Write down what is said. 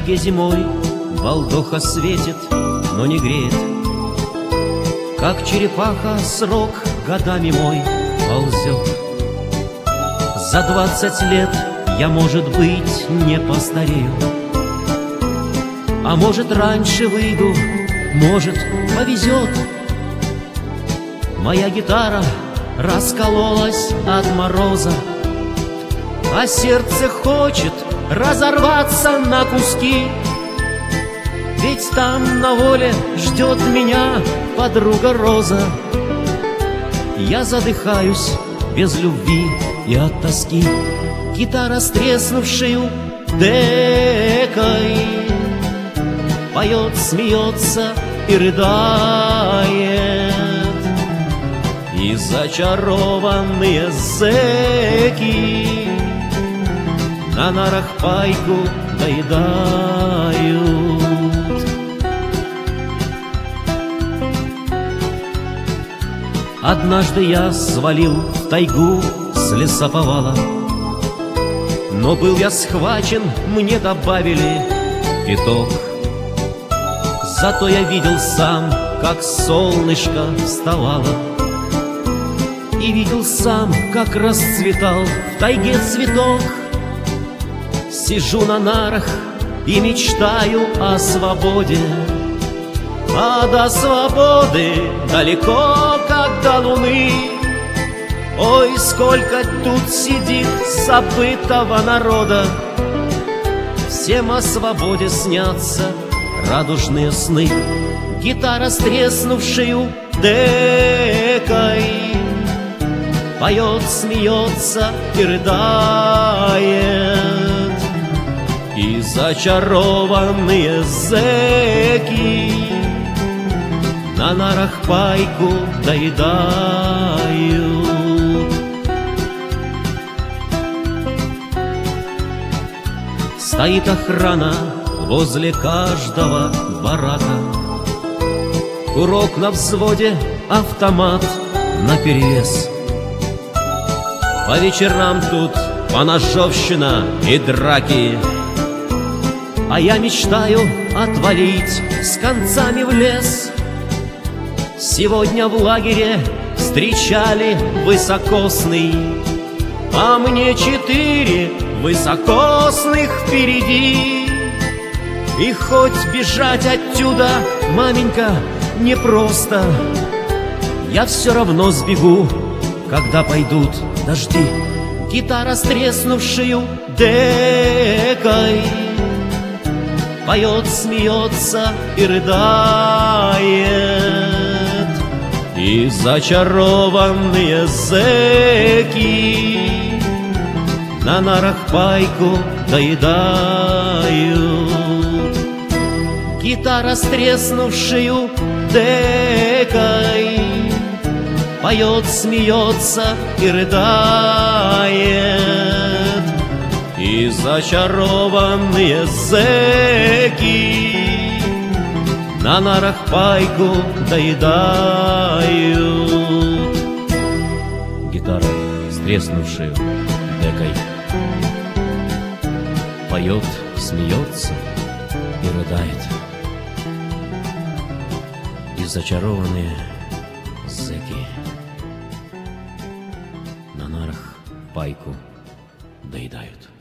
тайге зимой Балдоха светит, но не греет. Как черепаха срок годами мой ползет. За 20 лет я, может быть, не постарею, а может, раньше выйду, может, повезет. Моя гитара раскололась от мороза, а сердце хочет разорваться на куски. Ведь там на воле ждет меня подруга Роза. Я задыхаюсь без любви и от тоски. Гитара с треснувшею декой поет, смеется и рыдает. И зачарованные зэки на нарах пайку доедают. Однажды я свалил в тайгу с лесоповала, но был я схвачен, мне добавили пяток. Зато я видел сам, как солнышко вставало, и видел сам, как расцветал в тайге цветок. Сижу на нарах и мечтаю о свободе, а до свободы далеко, как до луны. Ой, сколько тут сидит забытого народа, всем о свободе снятся радужные сны. Гитара с треснувшею декой поет, смеется и рыдает. И зачарованные зэки на нарах пайку доедают. Стоит охрана возле каждого барака, курок на взводе, автомат наперевес. По вечерам тут поножовщина и драки, а я мечтаю отвалить с концами в лес. Сегодня в лагере встречали высокосный, а мне 4 высокосных впереди. И хоть бежать отсюда, маменька, непросто, я все равно сбегу, когда пойдут дожди. Гитара с треснувшею декой поет, смеется и рыдает. И зачарованные зэки на нарах пайку доедают. Гитара с треснувшею декой поет, смеется и рыдает. И зачарованные зэки на нарах пайку доедают. Гитара с треснувшей декой поет, смеется и рыдает. И зачарованные зэки на нарах пайку доедают.